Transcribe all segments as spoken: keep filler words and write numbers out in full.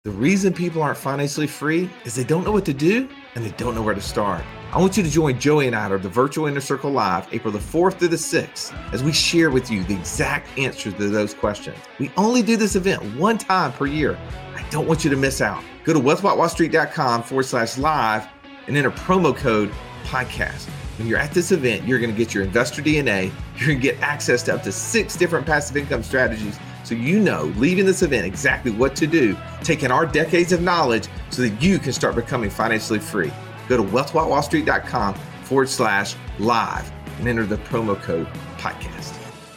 The reason people aren't financially free is they don't know what to do and they don't know where to start. I want you to join Joey and I at the Virtual Inner Circle Live, April the fourth through the sixth, as we share with you the exact answers to those questions. We only do this event one time per year. I don't want you to miss out. Go to wealthwithoutwallstreet.com forward slash live and enter promo code podcast. When you're at this event, you're going to get your investor D N A. You're going to get access to up to six different passive income strategies. So you know, leaving this event, exactly what to do, taking our decades of knowledge so that you can start becoming financially free. Go to wealthwithoutwallstreet.com forward slash live and enter the promo code podcast.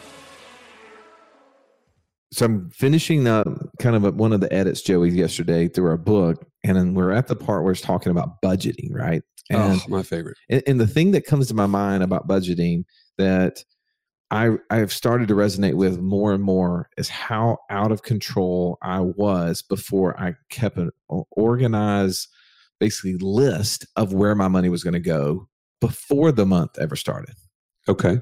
So I'm finishing up kind of a, one of the edits, Joey, yesterday through our book. And then we're at the part where it's talking about budgeting, right? And, oh, my favorite. And, and the thing that comes to my mind about budgeting that I I've started to resonate with more and more is how out of control I was before I kept an organized, basically list of where my money was going to go before the month ever started. Okay.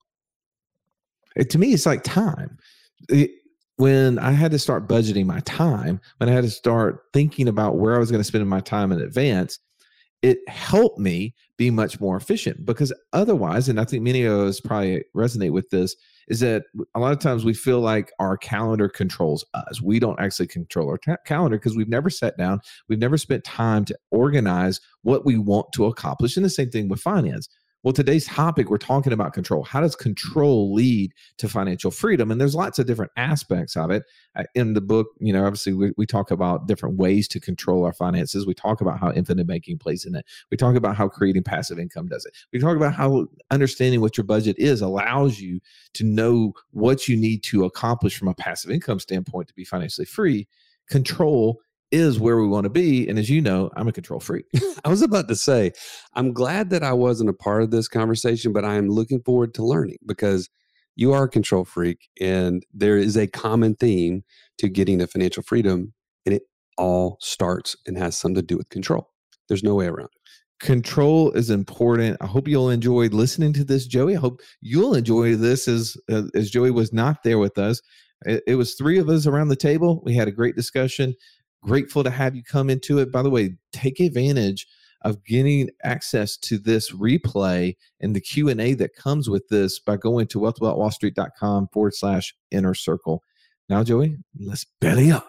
It, to me, it's like time. It, when I had to start budgeting my time, when I had to start thinking about where I was going to spend my time in advance, it helped me be much more efficient, because otherwise, and I think many of us probably resonate with this, is that a lot of times we feel like our calendar controls us. We don't actually control our ta- calendar because we've never sat down. We've never spent time to organize what we want to accomplish. And the same thing with finance. Well, today's topic, we're talking about control. How does control lead to financial freedom? And there's lots of different aspects of it. In the book, you know, obviously we, we talk about different ways to control our finances. We talk about how infinite banking plays in it. We talk about how creating passive income does it. We talk about how understanding what your budget is allows you to know what you need to accomplish from a passive income standpoint to be financially free. Control is where we want to be. And as you know, I'm a control freak. I was about to say, I'm glad that I wasn't a part of this conversation, but I am looking forward to learning, because you are a control freak and there is a common theme to getting to financial freedom, and it all starts and has something to do with control. There's no way around it. Control is important. I hope you'll enjoy listening to this, Joey. I hope you'll enjoy this as, uh, as Joey was not there with us. It, it was three of us around the table. We had a great discussion. Grateful to have you come into it. By the way, take advantage of getting access to this replay and the Q and A that comes with this by going to wealthwithoutwallstreet.com forward slash inner circle. Now, Joey, let's belly up.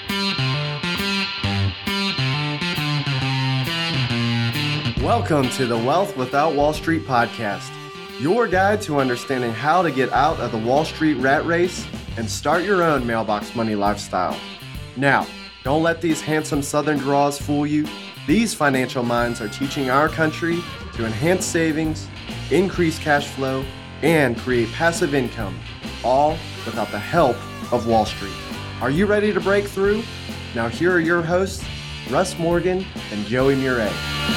Welcome to the Wealth Without Wall Street podcast, your guide to understanding how to get out of the Wall Street rat race and start your own mailbox money lifestyle. Now, don't let these handsome Southern draws fool you. These financial minds are teaching our country to enhance savings, increase cash flow, and create passive income, all without the help of Wall Street. Are you ready to break through? Now here are your hosts, Russ Morgan and Joey Murray.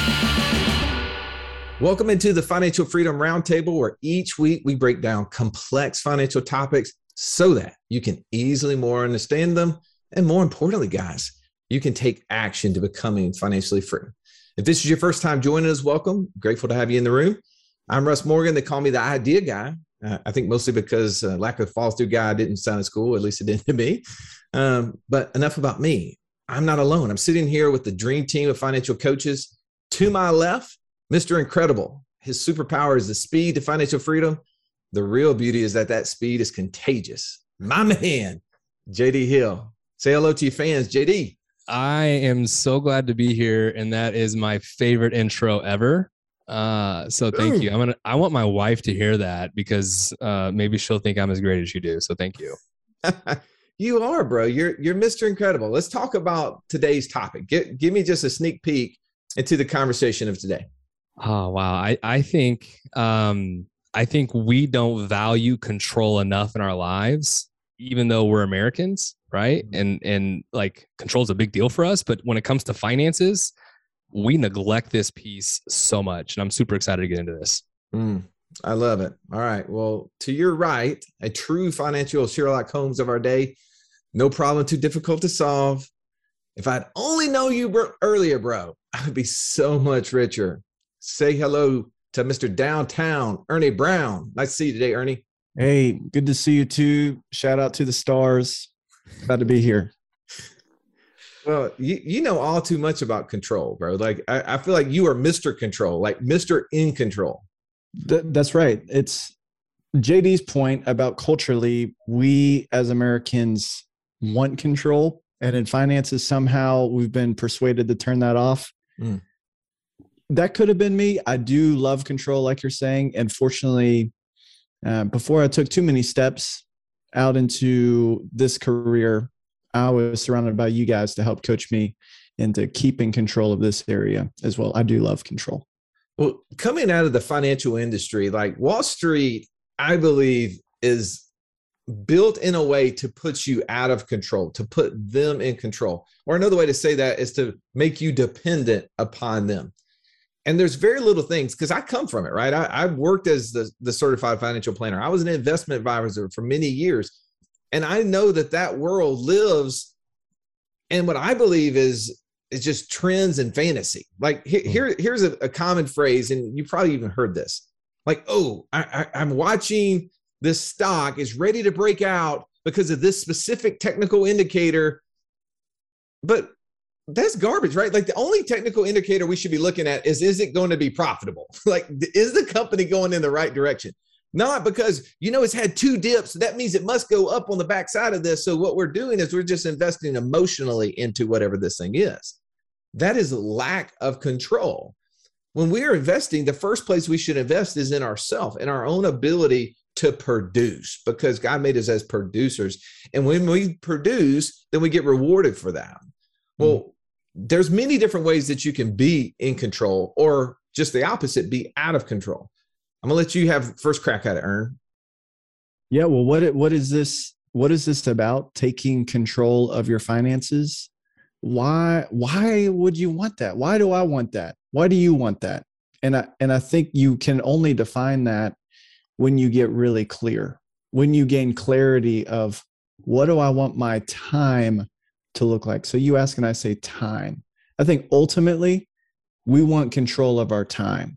Welcome into the Financial Freedom Roundtable, where each week we break down complex financial topics so that you can easily more understand them. And more importantly, guys, you can take action to becoming financially free. If this is your first time joining us, welcome. Grateful to have you in the room. I'm Russ Morgan. They call me the idea guy. Uh, I think mostly because uh, lack of follow through guy didn't sound as cool, at least it didn't to me. Um, but enough about me. I'm not alone. I'm sitting here with the dream team of financial coaches. To my left, Mister Incredible. His superpower is the speed to financial freedom. The real beauty is that that speed is contagious. My man, J D Hill. Say hello to your fans, J D. I am so glad to be here, and that is my favorite intro ever. Uh, so thank Ooh. you. I'm gonna. I want my wife to hear that, because uh, maybe she'll think I'm as great as you do. So thank you. You are, bro. You're you're Mister Incredible. Let's talk about today's topic. Give give me just a sneak peek into the conversation of today. Oh wow. I I think um I think we don't value control enough in our lives, even though we're Americans. Right. And, and like control is a big deal for us. But when it comes to finances, we neglect this piece so much. And I'm super excited to get into this. Mm, I love it. All right. Well, to your right, a true financial Sherlock Holmes of our day. No problem too difficult to solve. If I'd only known you bro- earlier, bro, I would be so much richer. Say hello to Mister Downtown, Ernie Brown. Nice to see you today, Ernie. Hey, good to see you too. Shout out to the stars. Glad to be here. Well, you, you know all too much about control, bro. Like I, I feel like you are Mister Control, like Mister In Control. Th- that's right. It's J D's point about culturally, we as Americans want control, and in finances, somehow we've been persuaded to turn that off. Mm. That could have been me. I do love control, like you're saying. And fortunately, uh, before I took too many steps out into this career, I was surrounded by you guys to help coach me into keeping control of this area as well. I do love control. Well, coming out of the financial industry, like Wall Street, I believe is built in a way to put you out of control, to put them in control. Or another way to say that is to make you dependent upon them. And there's very little things, because I come from it, right? I, I worked as the, the certified financial planner. I was an investment advisor for many years. And I know that that world lives, and what I believe is, is just trends and fantasy. Like here, here here's a, a common phrase, and you probably even heard this. Like, oh, I, I, I'm watching this stock is ready to break out because of this specific technical indicator. But that's garbage, right? Like the only technical indicator we should be looking at is, is it going to be profitable? Like, is the company going in the right direction? Not because, you know, it's had two dips. That means it must go up on the backside of this. So what we're doing is we're just investing emotionally into whatever this thing is. That is a lack of control. When we are investing, the first place we should invest is in ourselves, in our own ability to produce, because God made us as producers. And when we produce, then we get rewarded for that. Well, there's many different ways that you can be in control, or just the opposite, be out of control. I'm gonna let you have first crack at it, Ern. Yeah. Well, what, what is this? What is this about? Taking control of your finances? Why, why would you want that? Why do I want that? Why do you want that? And I, and I think you can only define that when you get really clear, when you gain clarity of what do I want my time to look like? So you ask and I say time. I think ultimately we want control of our time.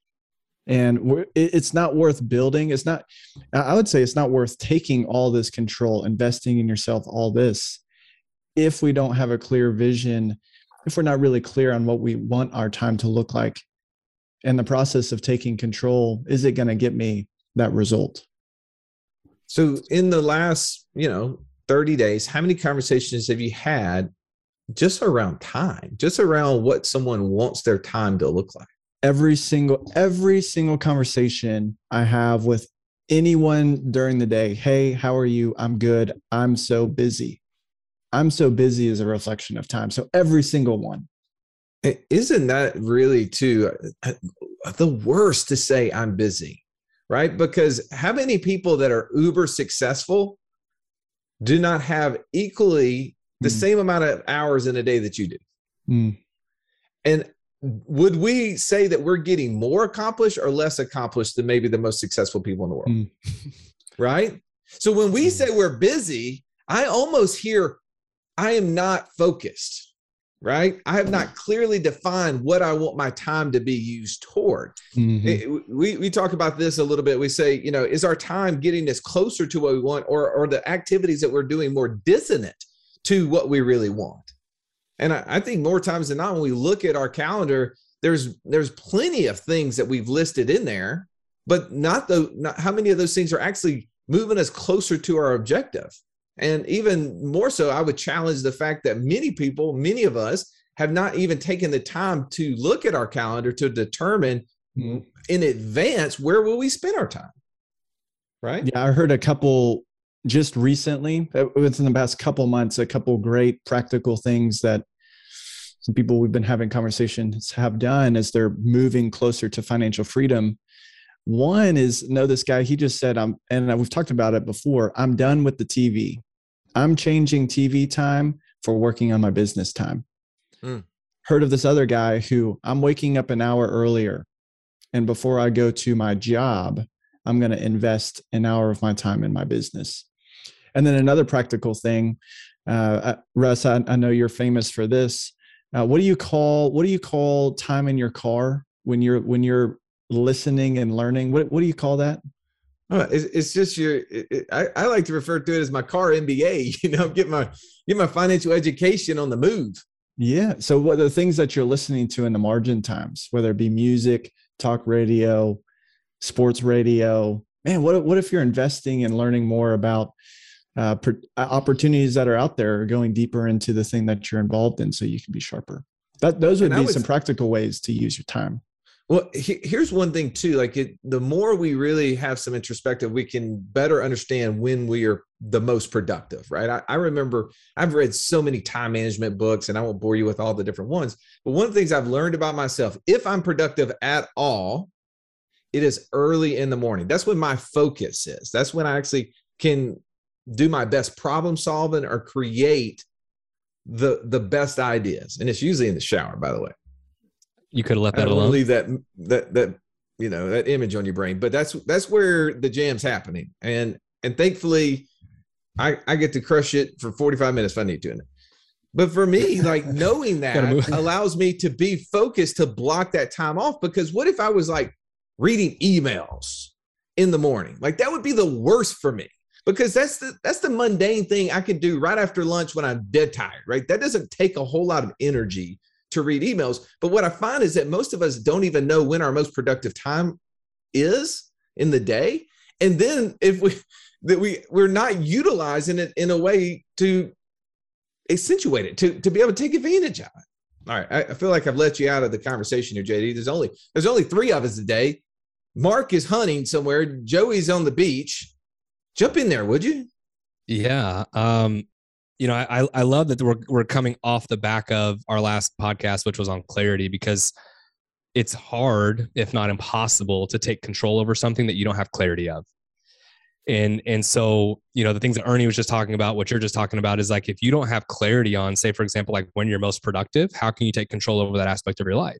And we're, it's not worth building. It's not, I would say it's not worth taking all this control, investing in yourself, all this, if we don't have a clear vision, if we're not really clear on what we want our time to look like. And the process of taking control, is it going to get me that result? So in the last, you know, thirty days, how many conversations have you had just around time, just around what someone wants their time to look like? Every single, every single conversation I have with anyone during the day. Hey, how are you? I'm good. I'm so busy. I'm so busy is a reflection of time. So every single one. Isn't that really too the worst to say I'm busy, right? Because how many people that are uber successful do not have equally the mm. same amount of hours in a day that you do? Mm. And would we say that we're getting more accomplished or less accomplished than maybe the most successful people in the world? Mm. Right? So when we say we're busy, I almost hear, I am not focused, right? I have not clearly defined what I want my time to be used toward. Mm-hmm. It, we, we talk about this a little bit. We say, you know, is our time getting us closer to what we want, or, or the activities that we're doing more dissonant to what we really want? And I, I think more times than not, when we look at our calendar, there's there's plenty of things that we've listed in there, but not the not how many of those things are actually moving us closer to our objective. And even more so, I would challenge the fact that many people, many of us, have not even taken the time to look at our calendar to determine mm-hmm. in advance where will we spend our time, right? Yeah, I heard a couple just recently, within the past couple months, a couple great practical things that some people we've been having conversations have done as they're moving closer to financial freedom. One is, know this guy, he just said, I'm, and we've talked about it before, I'm done with the T V. I'm changing T V time for working on my business time. Mm. Heard of this other guy who I'm waking up an hour earlier, and before I go to my job, I'm going to invest an hour of my time in my business. And then another practical thing, uh, Russ, I, I know you're famous for this. Uh, what do you call, what do you call time in your car when you're, when you're listening and learning? What, what do you call that? Uh, it's, it's just your. It, it, I, I like to refer to it as my car M B A. You know, get my get my financial education on the move. Yeah. So what are the things that you're listening to in the margin times, whether it be music, talk radio, sports radio? Man, what what if you're investing and learning more about uh, per, opportunities that are out there, or going deeper into the thing that you're involved in, so you can be sharper? That those would And I be would- some practical ways to use your time. Well, he, here's one thing too. Like it, the more we really have some introspective, we can better understand when we are the most productive, right? I, I remember I've read so many time management books, and I won't bore you with all the different ones. But one of the things I've learned about myself, if I'm productive at all, it is early in the morning. That's when my focus is. That's when I actually can do my best problem solving or create the the best ideas. And it's usually in the shower, by the way. You could have left I that don't want to alone. leave that that that you know that image on your brain, but that's that's where the jam's happening, and and thankfully, I I get to crush it for forty-five minutes if I need to. In it. But for me, like knowing Gotta move. that allows me to be focused to block that time off. Because what if I was like reading emails in the morning? Like that would be the worst for me, because that's the that's the mundane thing I can do right after lunch when I'm dead tired. Right, that doesn't take a whole lot of energy to read emails. But what I find is that most of us don't even know when our most productive time is in the day. And then if we that we we're not utilizing it in a way to accentuate it, to, to be able to take advantage of it. All right. I, I feel like I've let you out of the conversation here, J D. There's only there's only three of us today. Mark is hunting somewhere. Joey's on the beach. Jump in there, would you? Yeah. Um, you know, I I love that we're we're coming off the back of our last podcast, which was on clarity, because it's hard, if not impossible, to take control over something that you don't have clarity of. And and so, you know, the things that Ernie was just talking about, what you're just talking about, is like, if you don't have clarity on, say, for example, like when you're most productive, how can you take control over that aspect of your life?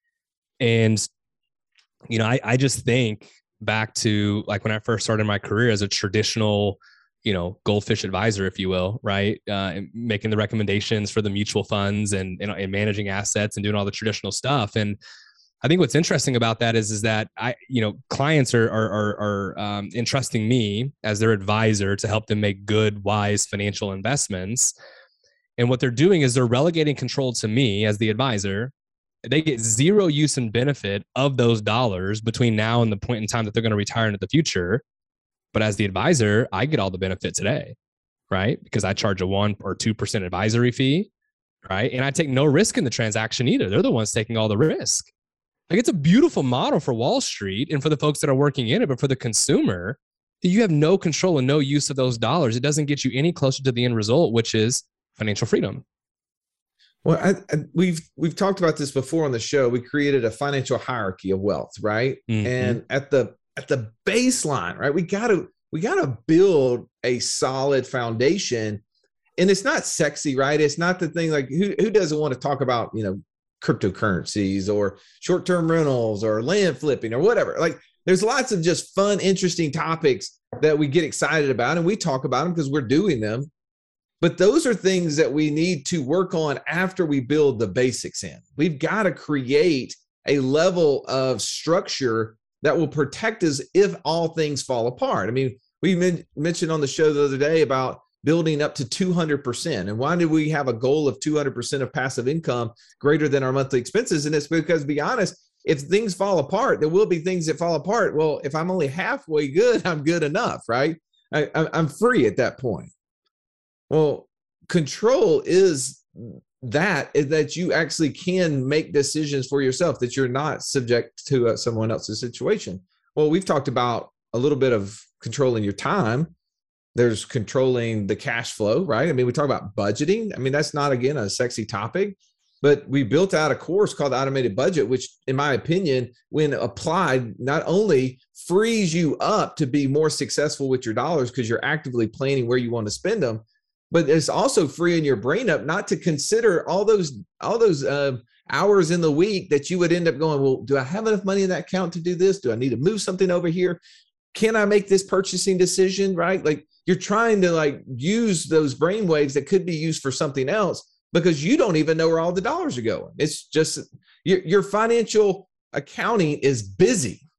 And, you know, I, I just think back to like when I first started my career as a traditional, you know, goldfish advisor, if you will, right? Uh, and making the recommendations for the mutual funds and, and, and managing assets and doing all the traditional stuff. And I think what's interesting about that is, is that I, you know, clients are, are, are, are um, entrusting me as their advisor to help them make good, wise financial investments. And what they're doing is they're relegating control to me as the advisor. They get zero use and benefit of those dollars between now and the point in time that they're going to retire into the future. But as the advisor, I get all the benefit today, right? Because I charge a one or two percent advisory fee, right? And I take no risk in the transaction either. They're the ones taking all the risk. Like, it's a beautiful model for Wall Street and for the folks that are working in it, but for the consumer, you have no control and no use of those dollars. It doesn't get you any closer to the end result, which is financial freedom. Well, I, I, we've we've talked about this before on the show. We created a financial hierarchy of wealth, right? Mm-hmm. And at the at the baseline, right, we got to we got to build a solid foundation. And it's not sexy, right? It's not the thing, like who who doesn't want to talk about, you know, cryptocurrencies or short-term rentals or land flipping or whatever. Like, there's lots of just fun, interesting topics that we get excited about, and we talk about them because we're doing them. But those are things that we need to work on after we build the basics in. We've got to create a level of structure that will protect us if all things fall apart. I mean, we men- mentioned on the show the other day about building up to two hundred percent. And why did we have a goal of two hundred percent of passive income greater than our monthly expenses? And it's because, to be honest, if things fall apart, there will be things that fall apart. Well, if I'm only halfway good, I'm good enough, right? I, I'm free at that point. Well, control is that, is that you actually can make decisions for yourself, that you're not subject to uh, someone else's situation. Well, we've talked about a little bit of controlling your time. There's controlling the cash flow, right? I mean, we talk about budgeting. I mean, that's not, again, a sexy topic, but we built out a course called the Automated Budget, which, in my opinion, when applied, not only frees you up to be more successful with your dollars because you're actively planning where you want to spend them, but it's also freeing your brain up not to consider all those all those uh, hours in the week that you would end up going, well, do I have enough money in that account to do this? Do I need to move something over here? Can I make this purchasing decision, right? Like, you're trying to like use those brain waves that could be used for something else because you don't even know where all the dollars are going. It's just your, your financial accounting is busy.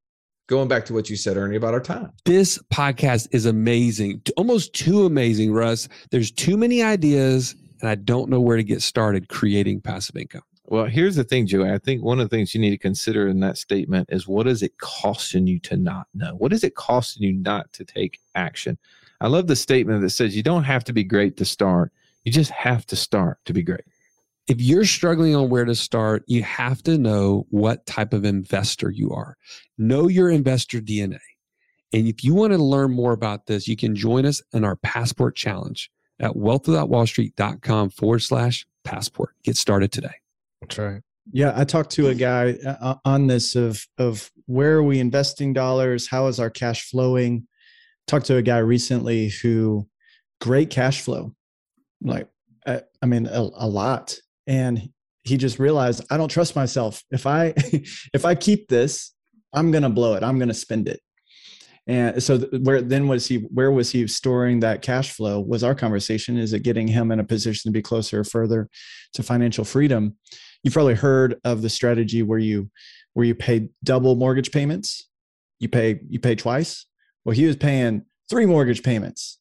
going back to what you said, Ernie, about our time. This podcast is amazing, almost too amazing, Russ. There's too many ideas, and I don't know where to get started creating passive income. Well, here's the thing, Joey. I think one of the things you need to consider in that statement is, what is it costing you to not know? What is it costing you not to take action? I love the statement that says you don't have to be great to start. You just have to start to be great. If you're struggling on where to start, you have to know what type of investor you are. Know your investor D N A. And if you want to learn more about this, you can join us in our Passport Challenge at wealthwithoutwallstreet.com forward slash passport. Get started today. That's right. Yeah, I talked to a guy uh, on this of of where are we investing dollars? How is our cash flowing? Talked to a guy recently who great cash flow, like I, I mean a, a lot, and he just realized, I don't trust myself. If I if I keep this, I'm gonna blow it. I'm gonna spend it. And so where then was he? Where was he storing that cash flow? Was our conversation? Is it getting him in a position to be closer or further to financial freedom? You've probably heard of the strategy where you where you pay double mortgage payments. You pay you pay twice. Well, he was paying three mortgage payments.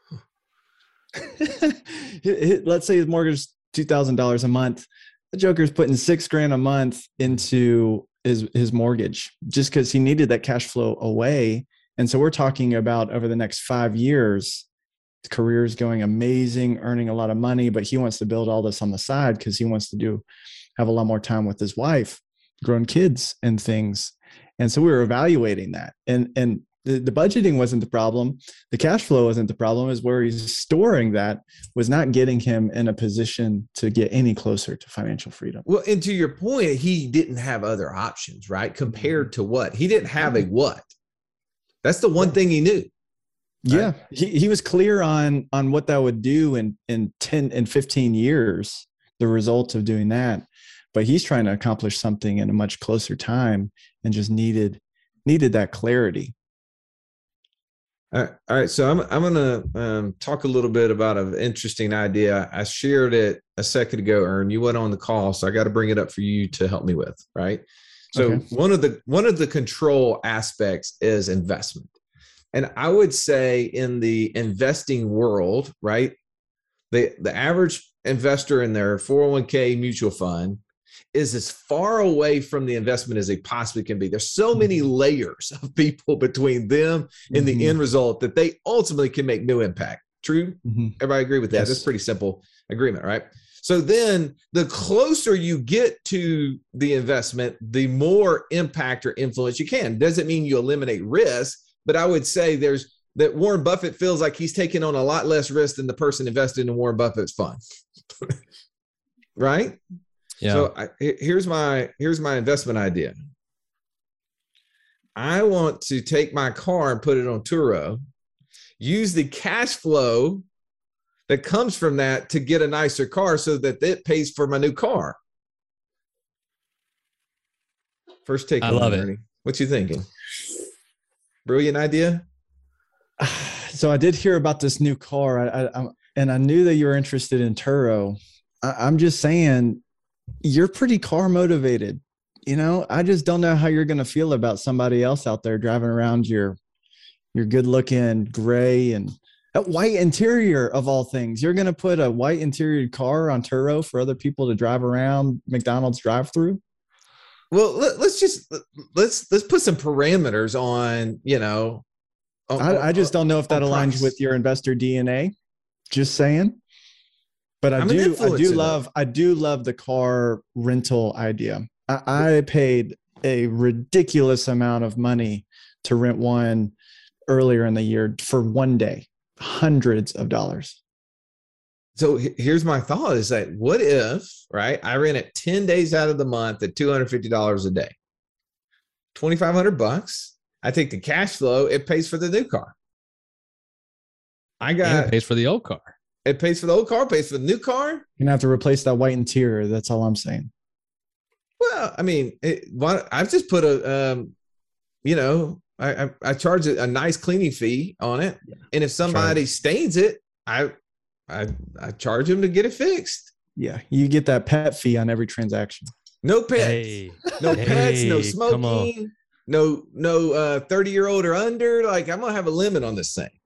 Let's say his mortgage is two thousand dollars a month. The Joker's putting six grand a month into his his mortgage just because he needed that cash flow away. And so we're talking about over the next five years, his career is going amazing, earning a lot of money, but he wants to build all this on the side because he wants to do have a lot more time with his wife, grown kids and things. And so we were evaluating that. And and the, the budgeting wasn't the problem. The cash flow wasn't the problem. Is where he's storing that was not getting him in a position to get any closer to financial freedom. Well, and to your point, he didn't have other options, right? Compared to what? He didn't have a what? That's the one thing he knew. Yeah. Right? He he was clear on on what that would do in in ten and fifteen years, the results of doing that. But he's trying to accomplish something in a much closer time and just needed needed that clarity. All right. All right. So I'm I'm gonna um, talk a little bit about an interesting idea. I shared it a second ago, Ern. You went on the call, so I got to bring it up for you to help me with. Right. So Okay. one of the one of the control aspects is investment, and I would say in the investing world, right, the the average investor in their four oh one k mutual fund is as far away from the investment as they possibly can be. There's so many layers of people between them and the Mhm. end result that they ultimately can make no impact. True? Mhm. Everybody agree with that? Yes. That's pretty simple agreement, right? So then the closer you get to the investment, the more impact or influence you can. Doesn't mean you eliminate risk, but I would say there's that Warren Buffett feels like he's taking on a lot less risk than the person invested in Warren Buffett's fund. Right? Yeah. So I, here's my here's my investment idea. I want to take my car and put it on Turo, use the cash flow that comes from that to get a nicer car so that it pays for my new car. First take. I on love that, it. Ernie. What you thinking? Brilliant idea. So I did hear about this new car, I, I, I, and I knew that you were interested in Turo. I, I'm just saying, you're pretty car motivated. You know, I just don't know how you're going to feel about somebody else out there driving around your, your good looking gray and a white interior of all things. You're going to put a white interior car on Turo for other people to drive around McDonald's drive through. Well, let, let's just let's let's put some parameters on, you know. on- I, I just don't know if that on aligns price. with your investor D N A. Just saying. But I I'm an do, I influencer, do though. love, I do love the car rental idea. I, I paid a ridiculous amount of money to rent one earlier in the year for one day, hundreds of dollars. So he- here's my thought is that what if, right, I rent it ten days out of the month at two hundred fifty dollars a day, twenty-five hundred bucks. I take the cash flow, it pays for the new car. I And got, it pays for the old car. it pays for the old car, pays for the new car. You're gonna have to replace that white interior. That's all I'm saying. Well, I mean, it, why, I've just put a, um, you know, I, I, I charge a, a nice cleaning fee on it. And if somebody stains it, I, I, I charge them to get it fixed. Yeah, you get that pet fee on every transaction. No pets, Hey, no pets, no hey, come on. smoking. no, no, uh, thirty year old or under. Like I'm gonna have a limit on this thing.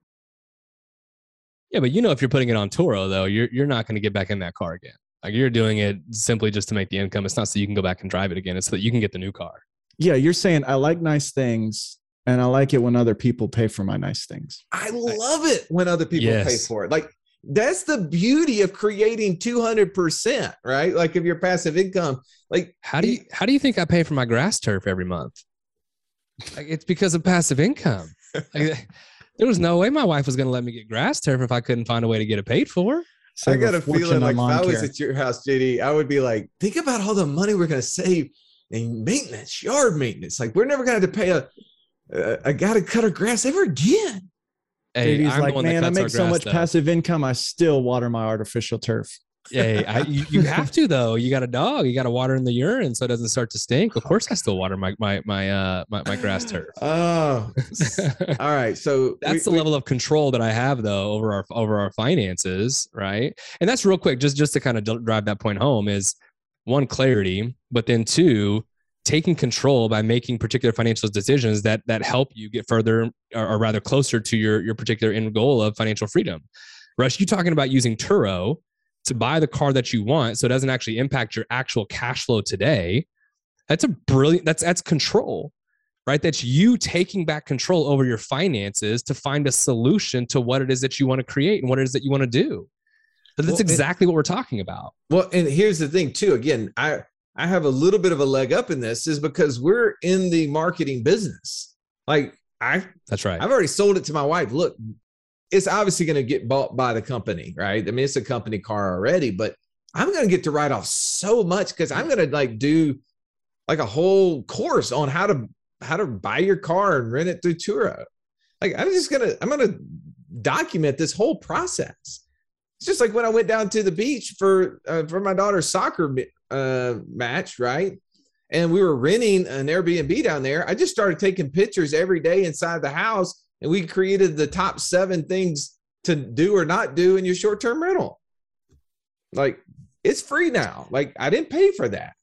Yeah, but you know, if you're putting it on Turo, though, you're you're not going to get back in that car again. Like you're doing it simply just to make the income. It's not so you can go back and drive it again. It's so that you can get the new car. Yeah, you're saying I like nice things, and I like it when other people pay for my nice things. I love it when other people Yes. pay for it. Like that's the beauty of creating two hundred percent, right? Like if your passive income, like How do you how do you think I pay for my grass turf every month? Like, it's because of passive income. Like, there was no way my wife was going to let me get grass turf if I couldn't find a way to get it paid for. I Save got a a fortune feeling like on if I lawn was care. at your house, J D, I would be like, think about all the money we're going to save in maintenance, yard maintenance. Like we're never going to have to pay a, a, a guy to cut our grass ever again. Hey, Dude, he's I'm the like, one that man, I cuts our make so grass, much though. passive income. I still water my artificial turf. Hey, I, you, you have to though. You got a dog. You got to water in the urine so it doesn't start to stink. Of course, I still water my my my uh my, my grass turf. Oh, all right. So That's we- the we- level of control that I have though over our over our finances, right? And that's real quick, just just to kind of drive that point home is one, clarity, but then two, taking control by making particular financial decisions that that help you get further or, or rather closer to your your particular end goal of financial freedom. Rush, you talking about using Turo to buy the car that you want so it doesn't actually impact your actual cash flow today. That's a brilliant, that's that's control, right? That's you taking back control over your finances to find a solution to what it is that you want to create and what it is that you want to do. So that's Well, it- exactly what we're talking about. Well, and here's the thing too. Again, I I have a little bit of a leg up in this is because we're in the marketing business. Like I That's right. I've already sold it to my wife. Look, it's obviously going to get bought by the company, right? I mean, it's a company car already, but I'm going to get to write off so much because I'm going to like do like a whole course on how to how to buy your car and rent it through Turo. Like I'm just gonna I'm gonna document this whole process. It's just like when I went down to the beach for uh, for my daughter's soccer uh, match, right? And we were renting an Airbnb down there. I just started taking pictures every day inside the house. And we created the top seven things to do or not do in your short-term rental. Like it's free now. Like I didn't pay for that.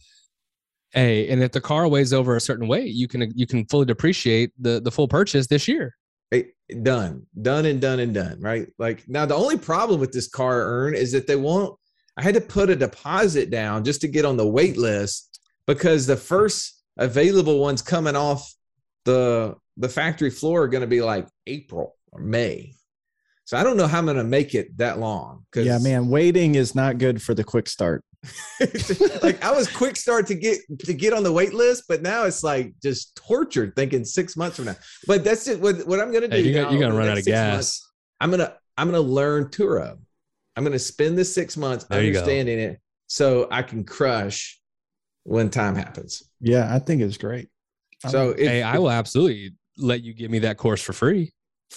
Hey, and if the car weighs over a certain weight, you can you can fully depreciate the the full purchase this year. Hey, done, done and done and done. Right. Like now the only problem with this car earn is that they won't, I had to put a deposit down just to get on the wait list because the first available ones coming off the the factory floor are going to be like April or May. So I don't know how I'm going to make it that long. Yeah, man, waiting is not good for the quick start. Like I was quick start to get to get on the wait list, but now it's like just tortured thinking six months from now. But that's it. What, what I'm going to do. Hey, you got, now you're in gonna the run next out of six gas. months, I'm going to, I'm going to learn Turo. I'm going to spend the six months There you go. understanding it so I can crush when time happens. Yeah, I think it's great. So if, Hey, I will absolutely let you give me that course for free.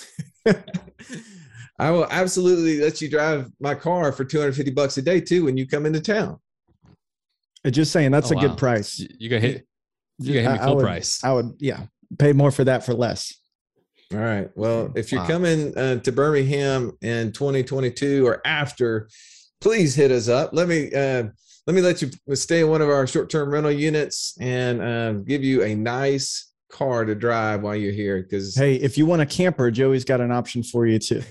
I will absolutely let you drive my car for two hundred fifty bucks a day too when you come into town. Just saying that's Oh, a wow. good price. You, you gonna hit you gonna hit me I- I full would- price. I would, yeah, pay more for that for less. All right. Well, if you're Wow. coming uh, to Birmingham in twenty twenty-two or after, please hit us up. Let me uh, let me let you stay in one of our short-term rental units and uh, give you a nice car to drive while you're here. Because Hey, if you want a camper, Joey's got an option for you too.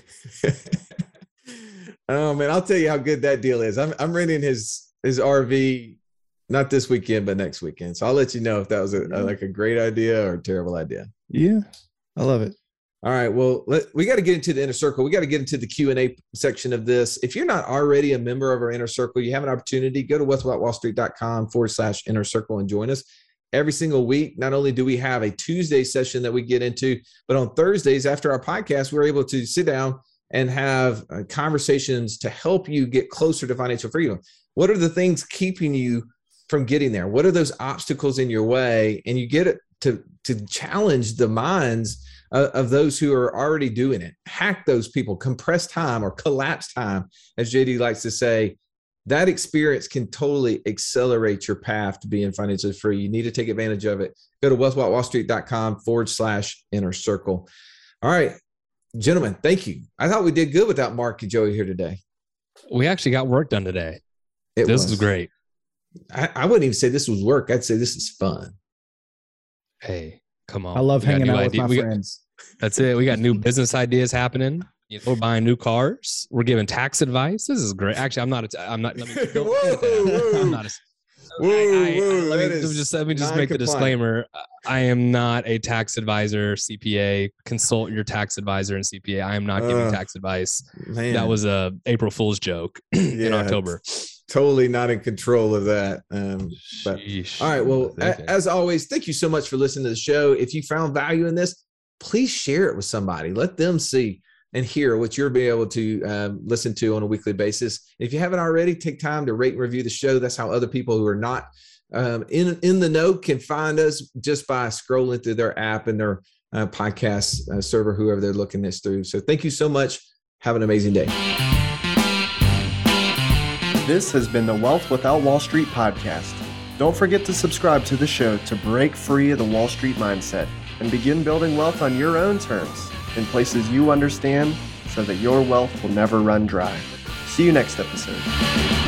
oh man, I'll tell you how good that deal is. I'm I'm renting his his R V not this weekend, but next weekend. So I'll let you know if that was a, a, like a great idea or a terrible idea. Yeah, I love it. All right. Well, let, we got to get into the inner circle. We got to get into the Q and A section of this. If you're not already a member of our inner circle, you have an opportunity. Go to wealth without wall street dot com forward slash inner circle and join us. Every single week, not only do we have a Tuesday session that we get into, but on Thursdays after our podcast, we're able to sit down and have uh, conversations to help you get closer to financial freedom. What are the things keeping you from getting there? What are those obstacles in your way? And you get it to, to challenge the minds of, of those who are already doing it. Hack those people, compress time or collapse time, as J D likes to say. That experience can totally accelerate your path to being financially free. You need to take advantage of it. Go to wealth without wall street dot com forward slash inner circle. All right, gentlemen, thank you. I thought we did good without Mark and Joey here today. We actually got work done today. It This was great. I, I wouldn't even say this was work. I'd say this is fun. Hey, Come on. I love We got hanging new out with idea- my we got- friends. That's it. We got new business ideas happening. You know, we're buying new cars. We're giving tax advice. This is great. Actually, I'm not. A t- I'm not. Let me. Don't, Whoa, whoa. I'm not. A, Whoa, I, I, whoa, let me that is just let me just make the non-compliant. disclaimer. I am not a tax advisor, C P A. Consult your tax advisor and C P A. I am not giving Uh, tax advice. Man, That was a April Fool's joke in Yeah, October. totally not in control of that. Um, but Sheesh. all right. Well, Thinking. a- as always, thank you so much for listening to the show. If you found value in this, please share it with somebody. Let them see and hear what you're being able to um, listen to on a weekly basis. If you haven't already, take time to rate and review the show. That's how other people who are not um, in in the know can find us just by scrolling through their app and their uh, podcast uh, server, whoever they're looking this through. So thank you so much. Have an amazing day. This has been the Wealth Without Wall Street podcast. Don't forget to subscribe to the show to break free of the Wall Street mindset and begin building wealth on your own terms in places you understand so that your wealth will never run dry. See you next episode.